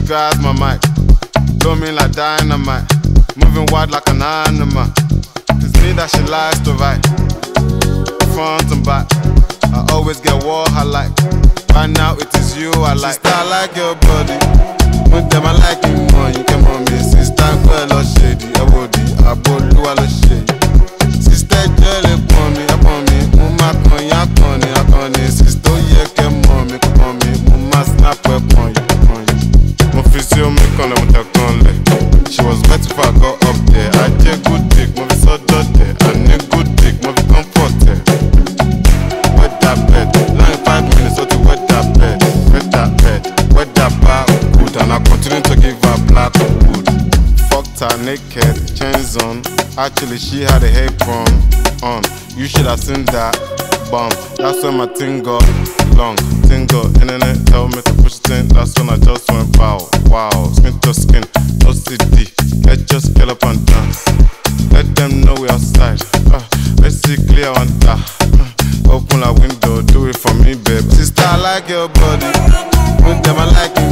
sugar as my mic. Blow me like dynamite. Moving wide like an animal. It's me that she likes to write. Front and back. I always get what I like. Right now it is you I like. Sister, I like your body. With them I like you more. You come on me. Sister, girl, or shady. I would I bolu I lo shady. Sister, girl, upon me. Mama, con ya con it. I con it. Sister, yeah, come on me. Come on me. Mama, snap upon you. Mon physio me con le monte con le. She was wet if I got up there. I take good dick. Mon vie so dirty. I need good dick. Mon vie comforted. Wet that bed. 95 minutes. So to wet that bed. Wet that bed. Wet that bar. Good. And I continue to give her black wood. Fucked her naked. Chains on. Actually, she had a apron on. You should have seen that bum. That's when my thing got long. Thing got internet. Tell me to push thing. That's when I just went wow. Wow. Skin to skin. No CD. Let's just get up and dance. Let them know we outside. Let's see clear on that. Open a window. Do it for me, babe. Sister, I like your body. With them, I like you